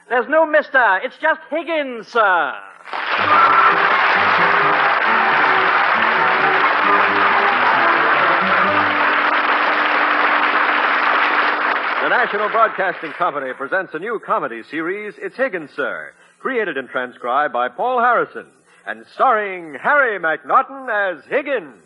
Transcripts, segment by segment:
There's no mister. It's just Higgins, sir. The National Broadcasting Company presents a new comedy series, It's Higgins, Sir, created and transcribed by Paul Harrison, and starring Harry McNaughton as Higgins.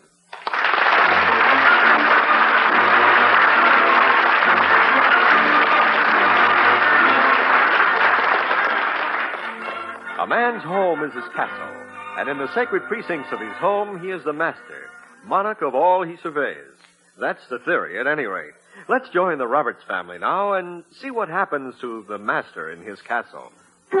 A man's home is his castle, and in the sacred precincts of his home, he is the master, monarch of all he surveys. That's the theory, at any rate. Let's join the Roberts family now and see what happens to the master in his castle.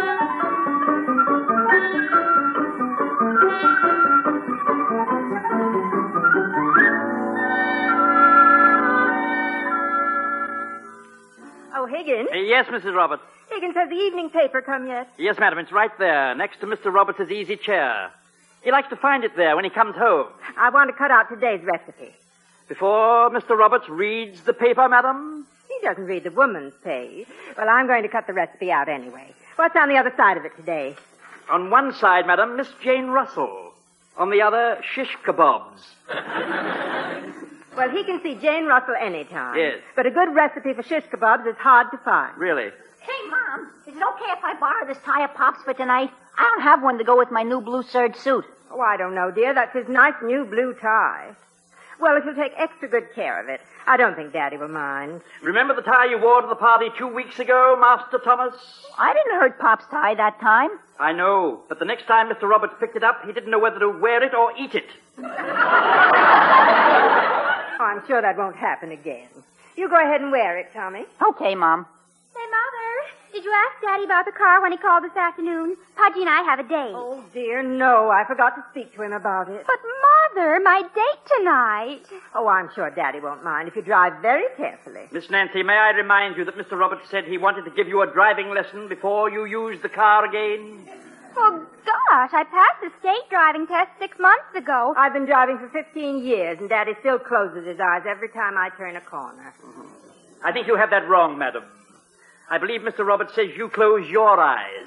Oh, Higgins? Yes, Mrs. Roberts. Higgins, has the evening paper come yet? Yes, madam, it's right there, next to Mr. Roberts' easy chair. He likes to find it there when he comes home. I want to cut out today's recipe. Before Mr. Roberts reads the paper, madam? He doesn't read the woman's page. Well, I'm going to cut the recipe out anyway. What's on the other side of it today? On one side, madam, Miss Jane Russell. On the other, shish kebabs. Well, he can see Jane Russell anytime. Yes. But a good recipe for shish kebabs is hard to find. Really? Hey, Mom, is it okay if I borrow this tie of Pop's for tonight? I don't have one to go with my new blue serge suit. Oh, I don't know, dear. That's his nice new blue tie. Well, if you'll take extra good care of it, I don't think Daddy will mind. Remember the tie you wore to the party 2 weeks ago, Master Thomas? I didn't hurt Pop's tie that time. I know, but the next time Mr. Roberts picked it up, he didn't know whether to wear it or eat it. Oh, I'm sure that won't happen again. You go ahead and wear it, Tommy. Okay, Mom. Say, Mother, did you ask Daddy about the car when he called this afternoon? Pudgy and I have a date. Oh, dear, no. I forgot to speak to him about it. But, Mother, my date tonight. Oh, I'm sure Daddy won't mind if you drive very carefully. Miss Nancy, may I remind you that Mr. Roberts said he wanted to give you a driving lesson before you used the car again? Oh, gosh, I passed the state driving test 6 months ago. I've been driving for 15 years, and Daddy still closes his eyes every time I turn a corner. I think you have that wrong, madam. I believe Mr. Roberts says you close your eyes.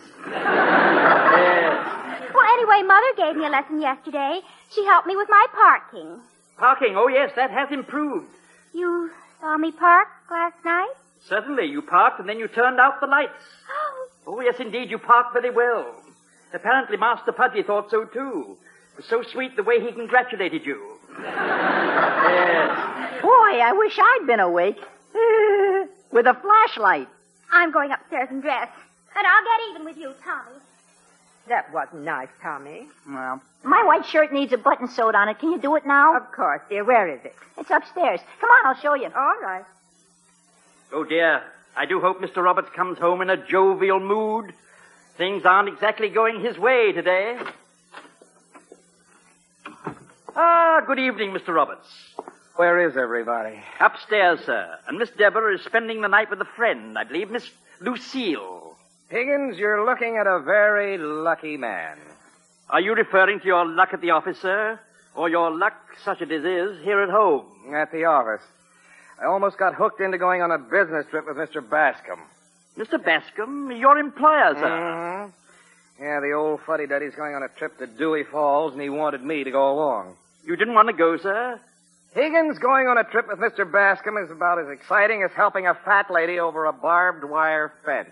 Yes. Well, anyway, Mother gave me a lesson yesterday. She helped me with my parking. Parking, oh yes, that has improved. You saw me park last night? Certainly, you parked and then you turned out the lights. Oh, yes, indeed, you parked very well. Apparently, Master Pudgy thought so, too. It was so sweet the way he congratulated you. Yes. Boy, I wish I'd been awake. With a flashlight. I'm going upstairs and dress. And I'll get even with you, Tommy. That wasn't nice, Tommy. Well, my white shirt needs a button sewed on it. Can you do it now? Of course, dear. Where is it? It's upstairs. Come on, I'll show you. All right. Oh, dear. I do hope Mr. Roberts comes home in a jovial mood. Things aren't exactly going his way today. Good evening, Mr. Roberts. Where is everybody? Upstairs, sir. And Miss Deborah is spending the night with a friend, I believe, Miss Lucille. Higgins, you're looking at a very lucky man. Are you referring to your luck at the office, sir? Or your luck, such as it is, here at home? At the office. I almost got hooked into going on a business trip with Mr. Bascom. Mr. Bascom, your employer, sir. Mm-hmm. Yeah, the old fuddy-duddy's going on a trip to Dewey Falls, and he wanted me to go along. You didn't want to go, sir? Higgins going on a trip with Mr. Bascom is about as exciting as helping a fat lady over a barbed wire fence.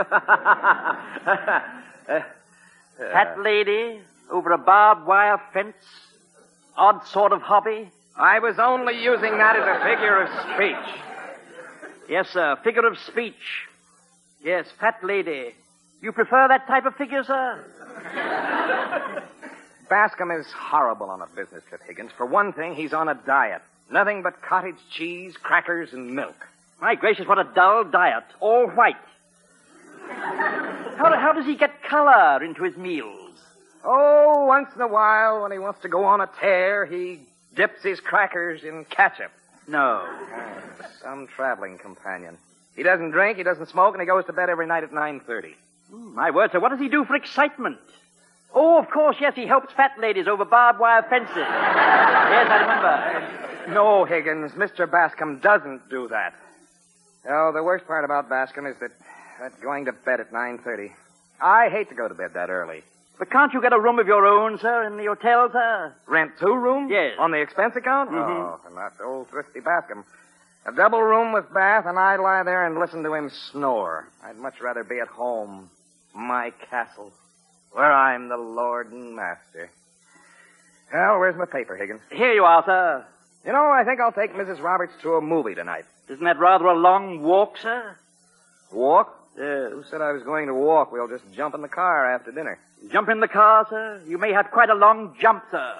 Fat lady over a barbed wire fence? Odd sort of hobby? I was only using that as a figure of speech. Yes, sir, figure of speech. Yes, fat lady. You prefer that type of figure, sir? Bascom is horrible on a business trip, Higgins. For one thing, he's on a diet. Nothing but cottage cheese, crackers, and milk. My gracious, what a dull diet. All white. How does he get color into his meals? Oh, once in a while, when he wants to go on a tear, he dips his crackers in ketchup. No. Some traveling companion. He doesn't drink, he doesn't smoke, and he goes to bed every night at 9:30. My word, sir, what does he do for excitement? Oh, of course, yes, he helps fat ladies over barbed wire fences. Yes, I remember. No, Higgins, Mr. Bascom doesn't do that. Oh, the worst part about Bascom is that, that going to bed at 9:30. I hate to go to bed that early. But can't you get a room of your own, sir, in the hotel, sir? Rent 2 rooms? Yes. On the expense account? Mm-hmm. Oh, not old thrifty Bascom. A double room with bath, and I'd lie there and listen to him snore. I'd much rather be at home. My castle. Where I'm the lord and master. Well, where's my paper, Higgins? Here you are, sir. You know, I think I'll take Mrs. Roberts to a movie tonight. Isn't that rather a long walk, sir? Walk? Yes. Who said I was going to walk? We'll just jump in the car after dinner. Jump in the car, sir? You may have quite a long jump, sir.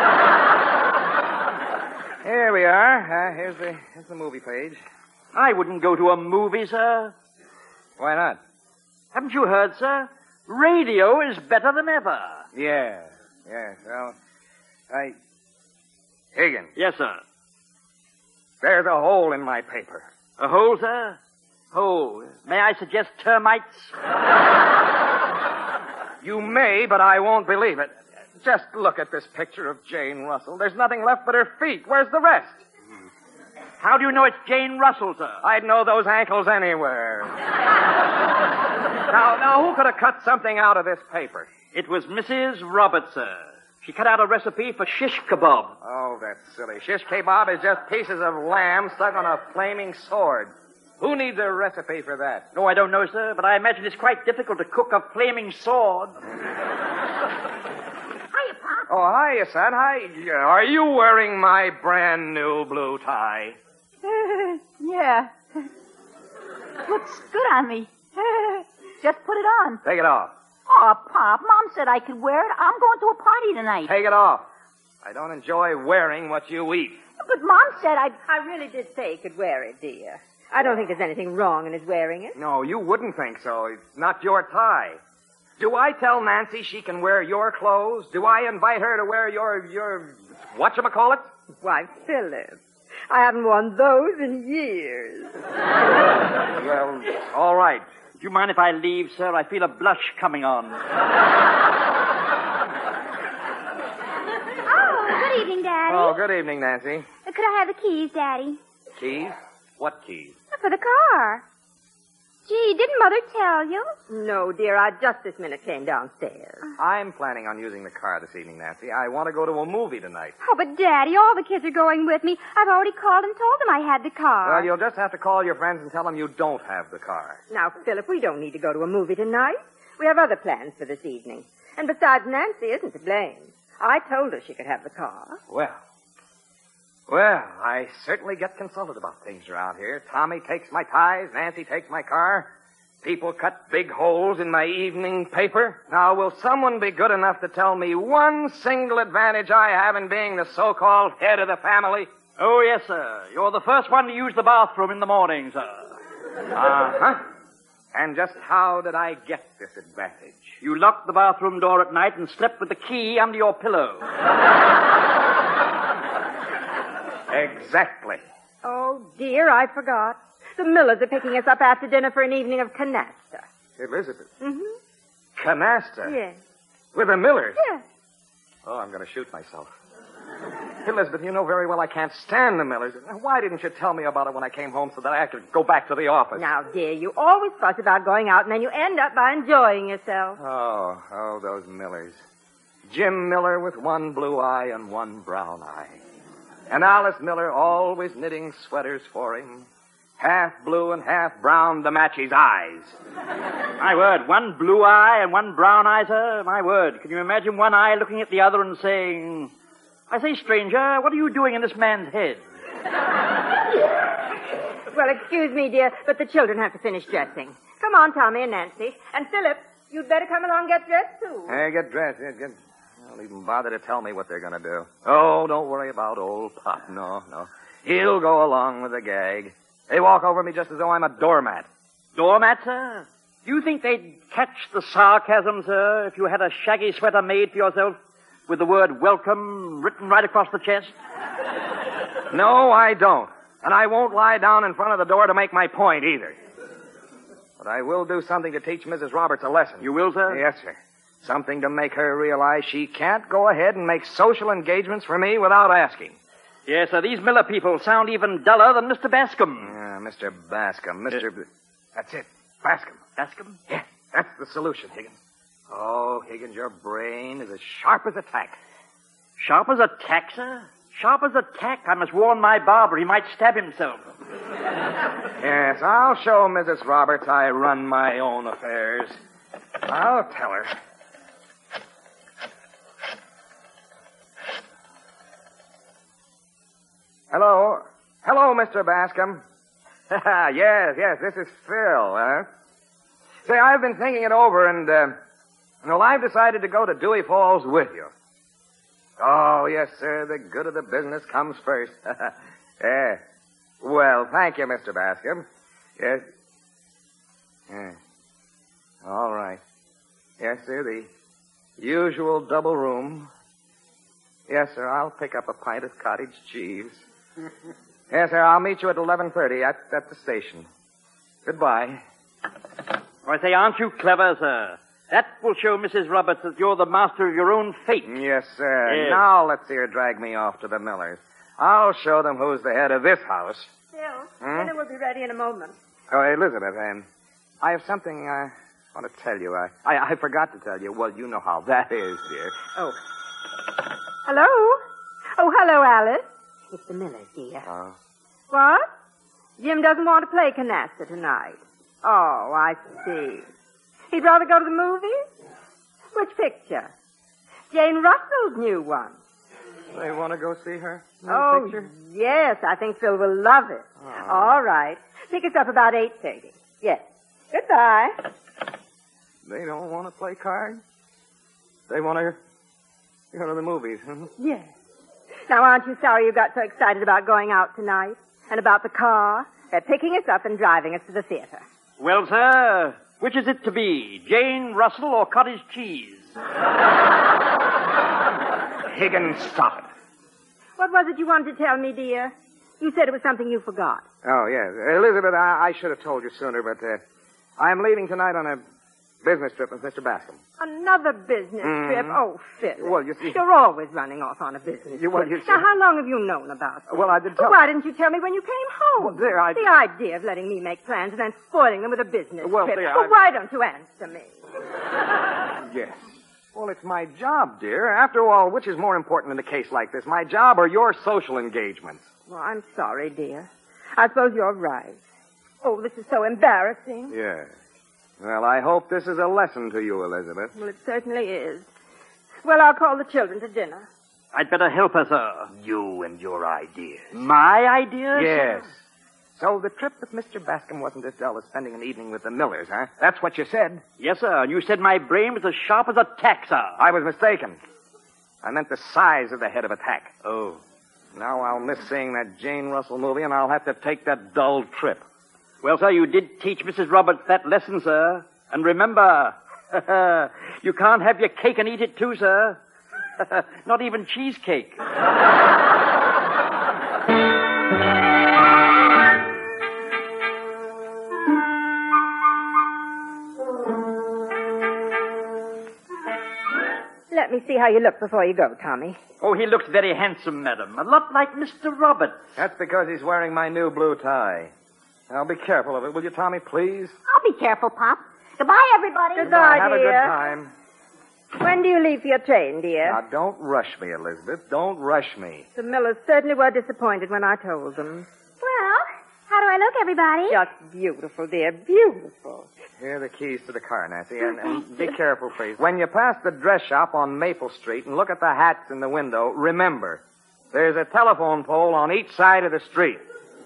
Here we are. Here's the movie page. I wouldn't go to a movie, sir. Why not? Haven't you heard, sir? Radio is better than ever. Yes. Well, Higgins, Yes, sir. there's a hole in my paper. A hole, sir? Hole. May I suggest termites? You may, but I won't believe it. Just look at this picture of Jane Russell. There's nothing left but her feet. Where's the rest? How do you know it's Jane Russell, sir? I'd know those ankles anywhere. Now, who could have cut something out of this paper? It was Mrs. Roberts, sir. She cut out a recipe for shish kebab. Oh, that's silly. Shish kebab is just pieces of lamb stuck on a flaming sword. Who needs a recipe for that? No, I don't know, sir, but I imagine it's quite difficult to cook a flaming sword. Hiya, Pop. Oh, hiya, son. Hi. Are you wearing my brand new blue tie? Yeah. Looks good on me. Just put it on. Take it off. Oh, Pop, Mom said I could wear it. I'm going to a party tonight. Take it off. I don't enjoy wearing what you eat. But Mom said I really did say he could wear it, dear. I don't think there's anything wrong in his wearing it. No, you wouldn't think so. It's not your tie. Do I tell Nancy she can wear your clothes? Do I invite her to wear your whatchamacallit? Why, Philip, I haven't worn those in years. Well, all right. Do you mind if I leave, sir? I feel a blush coming on. Oh, good evening, Daddy. Oh, good evening, Nancy. Could I have the keys, Daddy? Keys? What keys? For the car. Gee, didn't Mother tell you? No, dear, I just this minute came downstairs. I'm planning on using the car this evening, Nancy. I want to go to a movie tonight. Oh, but Daddy, all the kids are going with me. I've already called and told them I had the car. Well, you'll just have to call your friends and tell them you don't have the car. Now, Philip, we don't need to go to a movie tonight. We have other plans for this evening. And besides, Nancy isn't to blame. I told her she could have the car. Well, I certainly get consulted about things around here. Tommy takes my ties, Nancy takes my car. People cut big holes in my evening paper. Now, will someone be good enough to tell me one single advantage I have in being the so-called head of the family? Oh, yes, sir. You're the first one to use the bathroom in the morning, sir. Uh-huh. And just how did I get this advantage? You locked the bathroom door at night and slept with the key under your pillow. Exactly. Oh, dear, I forgot. The Millers are picking us up after dinner for an evening of canasta. Elizabeth. Mm-hmm. Canasta? Yes. With the Millers? Yes. Oh, I'm going to shoot myself. Elizabeth, you know very well I can't stand the Millers. Why didn't you tell me about it when I came home so that I could go back to the office? Now, dear, you always fuss about going out, and then you end up by enjoying yourself. Oh, those Millers. Jim Miller with one blue eye and one brown eye. And Alice Miller always knitting sweaters for him. Half blue and half brown to match his eyes. My word, one blue eye and one brown eye, sir. My word, can you imagine one eye looking at the other and saying, I say, stranger, what are you doing in this man's head? Well, excuse me, dear, but the children have to finish dressing. Come on, Tommy and Nancy. And Philip, you'd better come along and get dressed, too. Hey, get dressed. Don't even bother to tell me what they're going to do. Oh, don't worry about old Pop. No. He'll go along with the gag. They walk over me just as though I'm a doormat. Doormat, sir? Do you think they'd catch the sarcasm, sir, if you had a shaggy sweater made for yourself with the word welcome written right across the chest? No, I don't. And I won't lie down in front of the door to make my point either. But I will do something to teach Mrs. Roberts a lesson. You will, sir? Yes, sir. Something to make her realize she can't go ahead and make social engagements for me without asking. Yes, sir. These Miller people sound even duller than Mr. Bascom. Yeah, Mr. Bascom. That's it. Bascom. Bascom? Yeah, that's the solution, Higgins. Oh, Higgins, your brain is as sharp as a tack. Sharp as a tack, sir? Sharp as a tack. I must warn my barber. He might stab himself. Yes, I'll show Mrs. Roberts I run my own affairs. I'll tell her. Hello, Mr. Bascom. yes, this is Phil, huh? Say, I've been thinking it over, and, I've decided to go to Dewey Falls with you. Oh, yes, sir, the good of the business comes first. Yeah. Well, thank you, Mr. Bascom. Yes. Yeah. All right. Yes, sir, the usual double room. Yes, sir, I'll pick up a pint of cottage cheese. Yes, sir, I'll meet you at 11:30 at the station. Goodbye. I say, aren't you clever, sir? That will show Mrs. Roberts that you're the master of your own fate. Yes, sir. Yes. Now let's see her drag me off to the Millers. I'll show them who's the head of this house. Phil, dinner will be ready in a moment. Oh, Elizabeth, I have something I want to tell you. I forgot to tell you. Well, you know how that is, dear. Oh. Hello? Oh, hello, Alice. It's the Millers, dear. What? Jim doesn't want to play canasta tonight. Oh, I see. He'd rather go to the movies? Which picture? Jane Russell's new one. They want to go see her Oh, picture? yes, I think Phil will love it. Oh. All right. Pick us up about 8:30. Yes. Goodbye. They don't want to play cards? They want to go to the movies, huh? Yes. Now, aren't you sorry you got so excited about going out tonight? And about the car? They're picking us up and driving us to the theater. Well, sir, which is it to be? Jane Russell or cottage cheese? Higgins, stop it. What was it you wanted to tell me, dear? You said it was something you forgot. Oh, yes. Elizabeth, I should have told you sooner, but I'm leaving tonight on a business trip with Mr. Bascom. Another business trip? Oh, Phil. Well, you see... You're always running off on a business You- well, trip. you see- Now, how long have you known about this? Well, I did tell... Why didn't you tell me when you came home? Well, dear, I- The idea of letting me make plans and then spoiling them with a business Well, trip. dear, Well, why don't you answer me? Yes. Well, it's my job, dear. After all, which is more important in a case like this, my job or your social engagements? Well, I'm sorry, dear. I suppose you're right. Oh, this is so embarrassing. Yes. Well, I hope this is a lesson to you, Elizabeth. Well, it certainly is. Well, I'll call the children to dinner. I'd better help her, sir. You and your ideas. My idea? Yes. So the trip with Mr. Bascom wasn't as dull as spending an evening with the Millers, huh? That's what you said. Yes, sir. And you said my brain was as sharp as a tack, sir. I was mistaken. I meant the size of the head of a tack. Oh. Now I'll miss seeing that Jane Russell movie, and I'll have to take that dull trip. Well, sir, you did teach Mrs. Roberts that lesson, sir. And remember, you can't have your cake and eat it too, sir. Not even cheesecake. Let me see how you look before you go, Tommy. Oh, he looks very handsome, madam. A lot like Mr. Roberts. That's because he's wearing my new blue tie. Now, be careful of it, will you, Tommy, please? I'll be careful, Pop. Goodbye, everybody. Goodbye, Have a dear. good time. When do you leave for your train, dear? Now, don't rush me, Elizabeth. Don't rush me. The Millers certainly were disappointed when I told them. Well, how do I look, everybody? Just beautiful, dear. Beautiful. Here are the keys to the car, Nancy. And be careful, please. When you pass the dress shop on Maple Street and look at the hats in the window, remember, there's a telephone pole on each side of the street.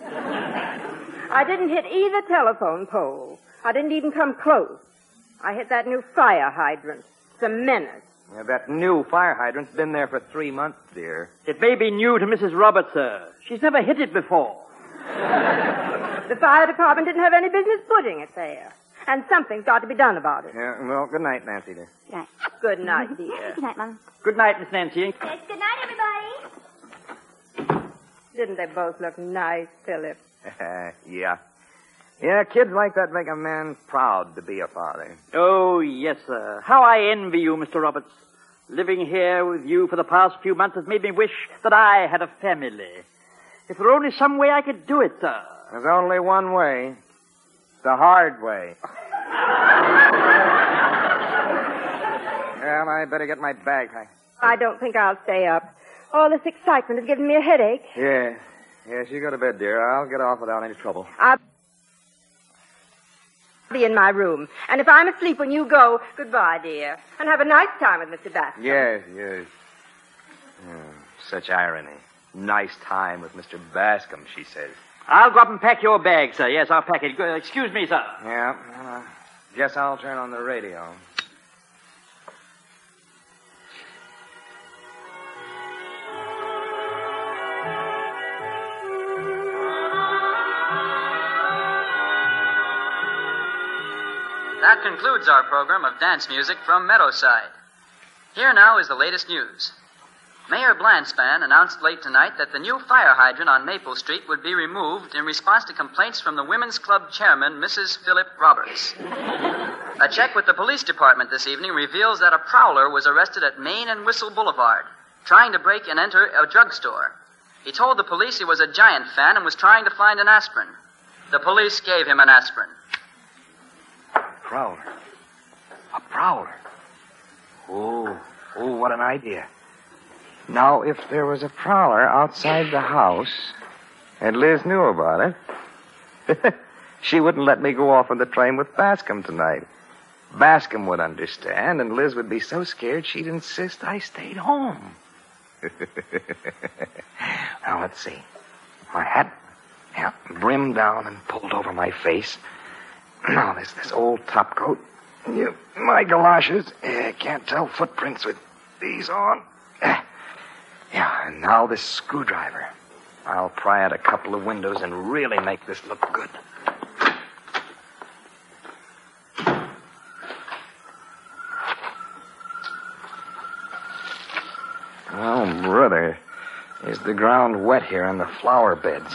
I didn't hit either telephone pole. I didn't even come close. I hit that new fire hydrant. It's a menace. Yeah, that new fire hydrant's been there for 3 months, dear. It may be new to Mrs. Roberts, sir. She's never hit it before. The fire department didn't have any business putting it there. And something's got to be done about it. Yeah, well, good night, Nancy, dear. Good night. Good night, dear. Good night, Mom. Good night, Miss Nancy. Yes, good night, everybody. Didn't they both look nice, Philip? Yeah. Yeah, kids like that make a man proud to be a father. Oh, yes, sir. How I envy you, Mr. Roberts. Living here with you for the past few months has made me wish that I had a family. If there were only some way I could do it, sir. There's only one way. The hard way. Well, I better get my bag packed. I don't think I'll stay up. All this excitement has given me a headache. Yes. Yes, you go to bed, dear. I'll get off without any trouble. I'll be in my room. And if I'm asleep when you go, goodbye, dear. And have a nice time with Mr. Bascom. Yes. Such irony. Nice time with Mr. Bascom, she says. I'll go up and pack your bag, sir. Yes, I'll pack it. Excuse me, sir. Yeah, well, I guess I'll turn on the radio. That concludes our program of dance music from Meadowside. Here now is the latest news. Mayor Blanspan announced late tonight that the new fire hydrant on Maple Street would be removed in response to complaints from the Women's Club chairman, Mrs. Philip Roberts. A check with the police department this evening reveals that a prowler was arrested at Main and Whistle Boulevard, trying to break and enter a drugstore. He told the police he was a Giant fan and was trying to find an aspirin. The police gave him an aspirin. Prowler. A prowler. Oh, what an idea. Now, if there was a prowler outside the house, and Liz knew about it, she wouldn't let me go off on the train with Bascom tonight. Bascom would understand, and Liz would be so scared she'd insist I stayed home. Now, let's see. My hat, brimmed down and pulled over my face. Now, there's this old topcoat. My galoshes. Can't tell footprints with these on. And now this screwdriver. I'll pry out a couple of windows and really make this look good. Well, brother, is the ground wet here on the flower beds?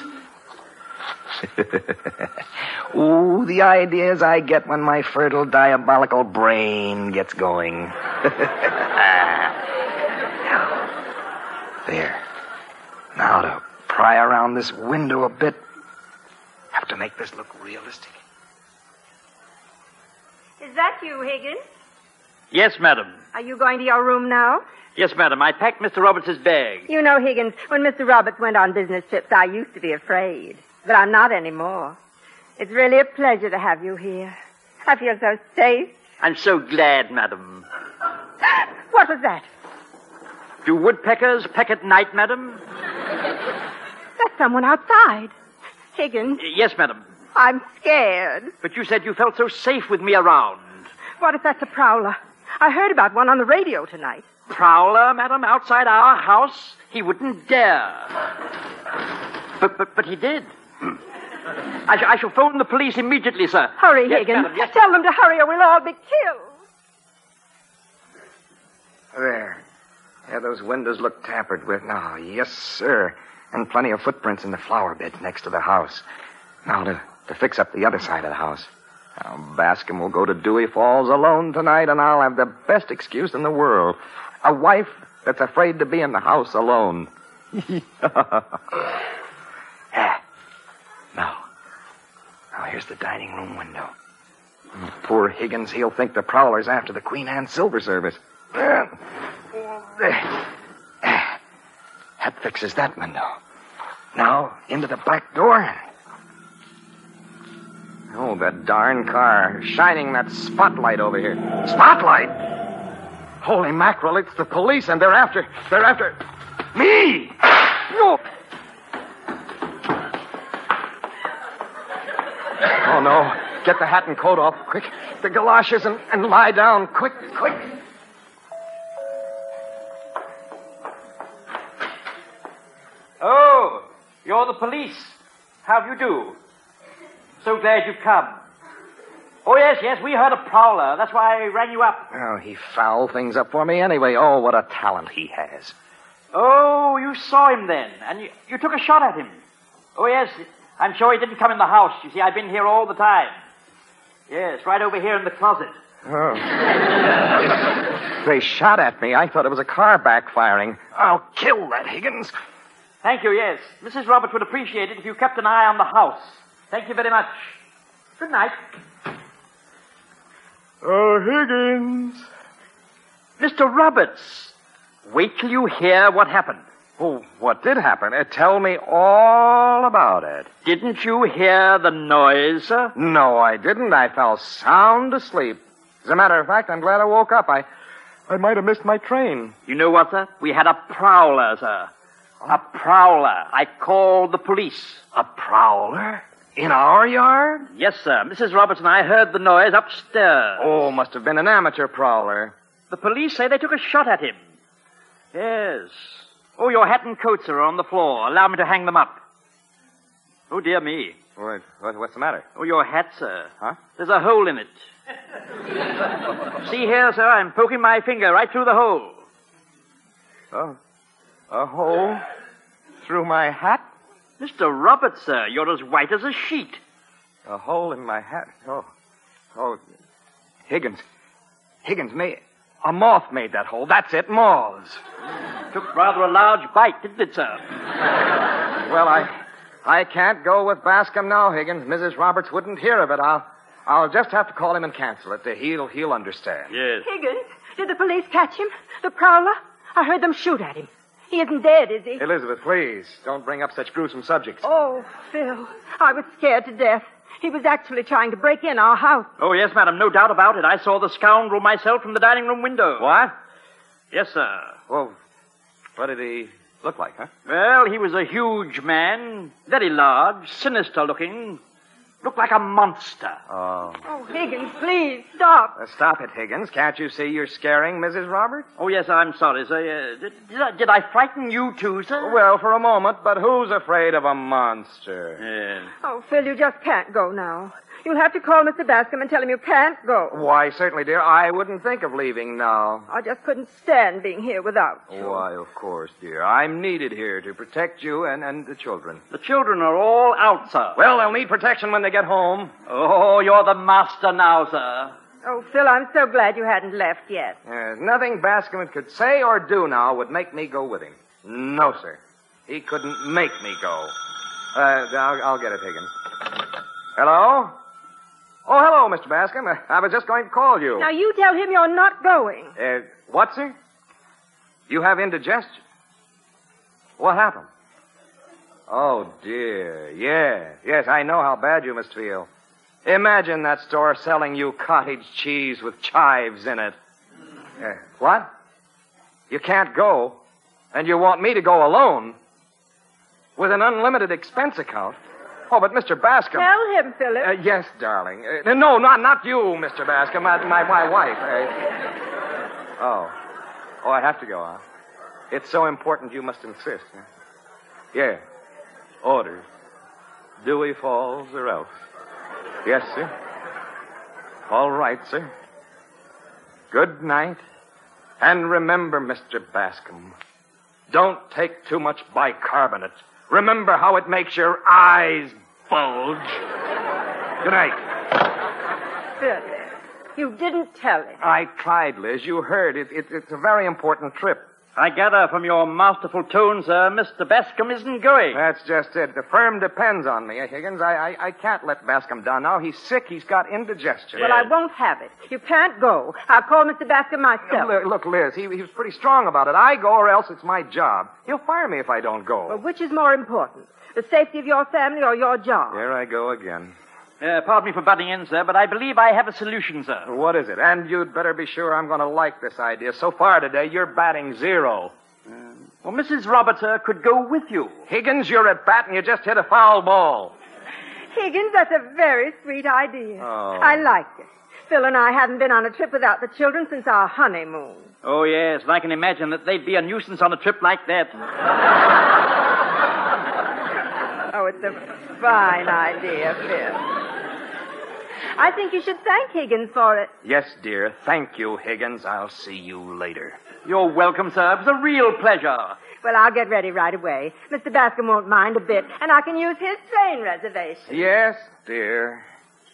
Ooh, the ideas I get when my fertile, diabolical brain gets going. There. Now to pry around this window a bit. Have to make this look realistic. Is that you, Higgins? Yes, madam. Are you going to your room now? Yes, madam. I packed Mr. Roberts' bag. You know, Higgins, when Mr. Roberts went on business trips, I used to be afraid. But I'm not anymore. It's really a pleasure to have you here. I feel so safe. I'm so glad, madam. What was that? Do woodpeckers peck at night, madam? That's someone outside. Higgins, Yes, madam. I'm scared. But you said you felt so safe with me around. What if that's a prowler? I heard about one on the radio tonight. Prowler, madam, outside our house? He wouldn't dare. But he did. I shall phone the police immediately, sir. Hurry, Yes, Higgins. madam, yes. Tell them to hurry or we'll all be killed. There. Yeah, those windows look tampered with now. Yes, sir. And plenty of footprints in the flower beds next to the house. Now, to fix up the other side of the house. Now, Bascom will go to Dewey Falls alone tonight, and I'll have the best excuse in the world. A wife that's afraid to be in the house alone. Now, here's the dining room window. Poor Higgins, he'll think the prowler's after the Queen Anne Silver Service. That fixes that window. Now, into the back door. Oh, that darn car. Shining that spotlight over here. Spotlight? Holy mackerel, it's the police, and they're after me! No! Oh, no. Get the hat and coat off, quick. The galoshes and lie down, quick. Oh, you're the police. How do you do? So glad you've come. Oh, yes, we heard a prowler. That's why I rang you up. Oh, he fouled things up for me anyway. Oh, what a talent he has. Oh, you saw him then, and you took a shot at him. Oh, yes, I'm sure he didn't come in the house. You see, I've been here all the time. Yes, right over here in the closet. Oh. They shot at me. I thought it was a car backfiring. I'll kill that Higgins. Thank you, yes. Mrs. Roberts would appreciate it if you kept an eye on the house. Thank you very much. Good night. Oh, Higgins. Mr. Roberts, wait till you hear what happened. Oh, what did happen? Tell me all about it. Didn't you hear the noise, sir? No, I didn't. I fell sound asleep. As a matter of fact, I'm glad I woke up. I might have missed my train. You know what, sir? We had a prowler, sir. A prowler. I called the police. A prowler? In our yard? Yes, sir. Mrs. Roberts and I heard the noise upstairs. Oh, must have been an amateur prowler. The police say they took a shot at him. Yes. Oh, your hat and coats are on the floor. Allow me to hang them up. Oh, dear me. What's the matter? Oh, your hat, sir. Huh? There's a hole in it. See here, sir, I'm poking my finger right through the hole. Oh, a hole through my hat? Mr. Roberts, sir, you're as white as a sheet. A hole in my hat? Oh, Higgins, a moth made that hole. That's it, moths. Took rather a large bite, didn't it, sir? Well, I can't go with Bascom now, Higgins. Mrs. Roberts wouldn't hear of it. I'll just have to call him and cancel it. He'll understand. Yes. Higgins, did the police catch him? The prowler? I heard them shoot at him. He isn't dead, is he? Elizabeth, please, don't bring up such gruesome subjects. Oh, Phil, I was scared to death. He was actually trying to break in our house. Oh, yes, madam, no doubt about it. I saw the scoundrel myself from the dining room window. What? Yes, sir. Well, what did he look like, huh? Well, he was a huge man, very large, sinister looking. Looked like a monster. Oh. Oh, Higgins, please, stop. Stop it, Higgins. Can't you see you're scaring Mrs. Roberts? Oh, yes, I'm sorry, sir. Did I frighten you, too, sir? Well, for a moment, but who's afraid of a monster? Yes. Oh, Phil, you just can't go now. You'll have to call Mr. Bascom and tell him you can't go. Why, certainly, dear. I wouldn't think of leaving now. I just couldn't stand being here without you. Why, of course, dear. I'm needed here to protect you and the children. The children are all out, sir. Well, they'll need protection when they get home. Oh, you're the master now, sir. Oh, Phil, I'm so glad you hadn't left yet. Nothing Bascom could say or do now would make me go with him. No, sir. He couldn't make me go. I'll get it, Higgins. Hello? Oh, hello, Mr. Bascom. I was just going to call you. Now, you tell him you're not going. What, sir? You have indigestion. What happened? Oh, dear. Yes, I know how bad you must feel. Imagine that store selling you cottage cheese with chives in it. What? You can't go, and you want me to go alone? With an unlimited expense account? Oh, but Mr. Bascom... Tell him, Philip. Yes, darling. No, not you, Mr. Bascom. My wife. Oh, I have to go, huh? It's so important you must insist, huh? Yeah. Orders. Dewey Falls or else. Yes, sir. All right, sir. Good night. And remember, Mr. Bascom, don't take too much bicarbonate. Remember how it makes your eyes bulge. Good night. Philip, you didn't tell him. I tried, Liz. You heard. It's a very important trip. I gather from your masterful tone, sir, Mr. Bascom isn't going. That's just it. The firm depends on me, Higgins. I can't let Bascom down now. He's sick. He's got indigestion. Well, I won't have it. You can't go. I'll call Mr. Bascom myself. Look, Liz, he was pretty strong about it. I go or else it's my job. He'll fire me if I don't go. Well, which is more important, the safety of your family or your job? Here I go again. Pardon me for butting in, sir, but I believe I have a solution, sir. What is it? And you'd better be sure I'm going to like this idea. So far today, you're batting 0. Well, Mrs. Roberts, sir, could go with you. Higgins, you're at bat and you just hit a foul ball. Higgins, that's a very sweet idea. Oh. I like it. Phil and I haven't been on a trip without the children since our honeymoon. Oh, yes, and I can imagine that they'd be a nuisance on a trip like that. Oh, it's a fine idea, Phil. I think you should thank Higgins for it. Yes, dear. Thank you, Higgins. I'll see you later. You're welcome, sir. It was a real pleasure. Well, I'll get ready right away. Mr. Bascom won't mind a bit, and I can use his train reservation. Yes, dear.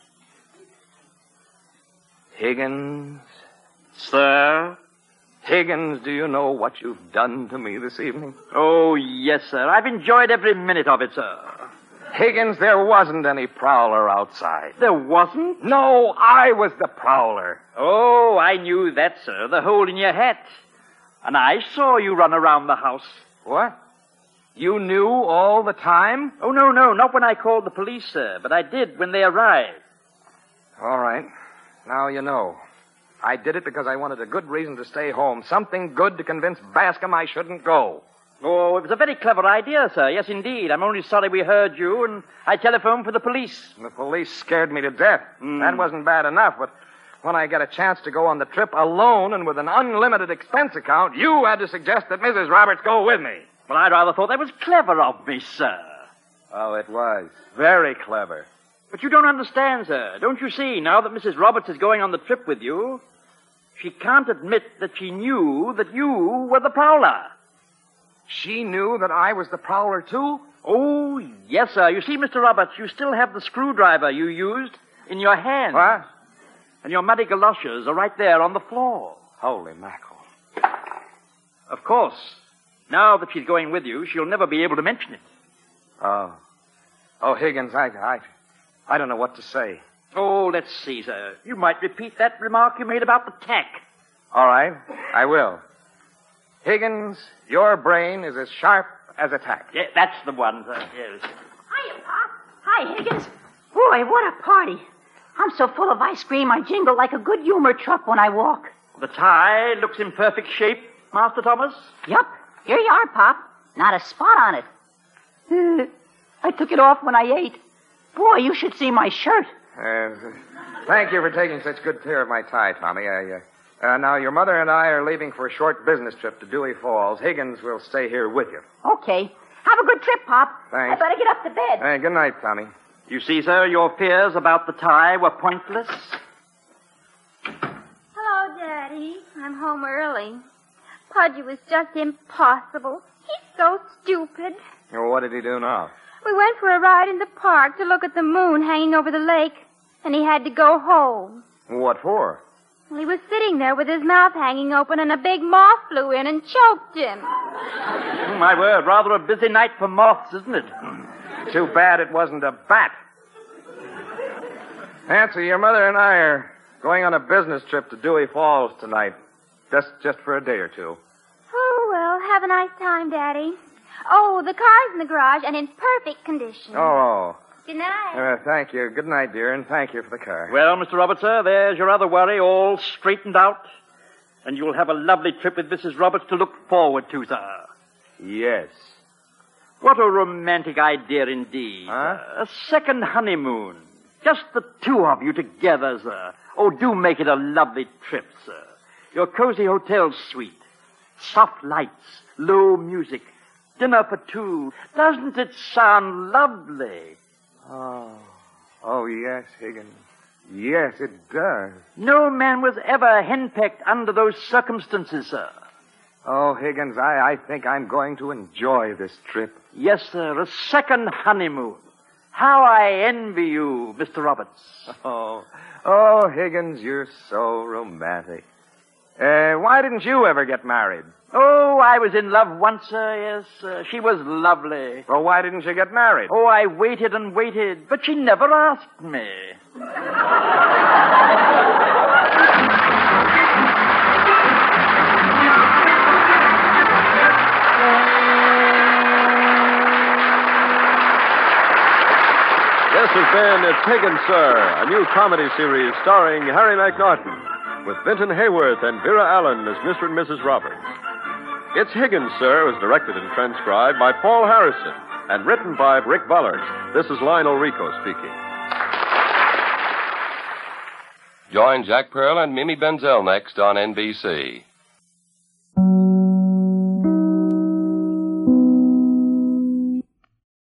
Higgins? Sir? Higgins, do you know what you've done to me this evening? Oh, yes, sir. I've enjoyed every minute of it, sir. Higgins, there wasn't any prowler outside. There wasn't? No, I was the prowler. Oh, I knew that, sir. The hole in your hat. And I saw you run around the house. What? You knew all the time? Oh, no, not when I called the police, sir, but I did when they arrived. All right. Now you know. I did it because I wanted a good reason to stay home. Something good to convince Bascom I shouldn't go. Oh, it was a very clever idea, sir. Yes, indeed. I'm only sorry we heard you, and I telephoned for the police. The police scared me to death. That wasn't bad enough, but when I got a chance to go on the trip alone and with an unlimited expense account, you had to suggest that Mrs. Roberts go with me. Well, I rather thought that was clever of me, sir. Oh, it was. Very clever. But you don't understand, sir. Don't you see, now that Mrs. Roberts is going on the trip with you, she can't admit that she knew that you were the prowler. She knew that I was the prowler, too? Oh, yes, sir. You see, Mr. Roberts, you still have the screwdriver you used in your hand. What? And your muddy galoshes are right there on the floor. Holy mackerel. Of course, now that she's going with you, she'll never be able to mention it. Oh, Higgins, I don't know what to say. Oh, let's see, sir. You might repeat that remark you made about the tack. All right, I will. Higgins, your brain is as sharp as a tack. Yeah, that's the one, sir. Yes. Hiya, Pop. Hi, Higgins. Boy, what a party. I'm so full of ice cream, I jingle like a good humor truck when I walk. The tie looks in perfect shape, Master Thomas. Yup. Here you are, Pop. Not a spot on it. I took it off when I ate. Boy, you should see my shirt. Thank you for taking such good care of my tie, Tommy. Now, your mother and I are leaving for a short business trip to Dewey Falls. Higgins will stay here with you. Okay. Have a good trip, Pop. Thanks. I better get up to bed. Hey, good night, Tommy. You see, sir, your fears about the tie were pointless. Hello, Daddy. I'm home early. Pudgy was just impossible. He's so stupid. Well, what did he do now? We went for a ride in the park to look at the moon hanging over the lake, and he had to go home. What for? Well, he was sitting there with his mouth hanging open, and a big moth flew in and choked him. Oh, my word, rather a busy night for moths, isn't it? Too bad it wasn't a bat. Nancy, your mother and I are going on a business trip to Dewey Falls tonight. Just for a day or two. Oh, well, have a nice time, Daddy. Oh, the car's in the garage and in perfect condition. Oh. Good night. Thank you. Good night, dear, and thank you for the car. Well, Mr. Roberts, sir, there's your other worry all straightened out. And you'll have a lovely trip with Mrs. Roberts to look forward to, sir. Yes. What a romantic idea indeed. Huh? A second honeymoon. Just the two of you together, sir. Oh, do make it a lovely trip, sir. Your cozy hotel suite. Soft lights. Low music. Dinner for two. Doesn't it sound lovely? Oh, yes, Higgins. Yes, it does. No man was ever henpecked under those circumstances, sir. Oh, Higgins, I think I'm going to enjoy this trip. Yes, sir, a second honeymoon. How I envy you, Mr. Roberts. Oh, Higgins, you're so romantic. Why didn't you ever get married? Oh, I was in love once, sir, yes. She was lovely. Well, why didn't you get married? Oh, I waited and waited, but she never asked me. This has been It's Higgins, Sir, a new comedy series starring Harry McNaughton, with Vinton Hayworth and Vera Allen as Mr. and Mrs. Roberts. It's Higgins, Sir was directed and transcribed by Paul Harrison and written by Rick Bullard. This is Lionel Rico speaking. Join Jack Pearl and Mimi Benzel next on NBC.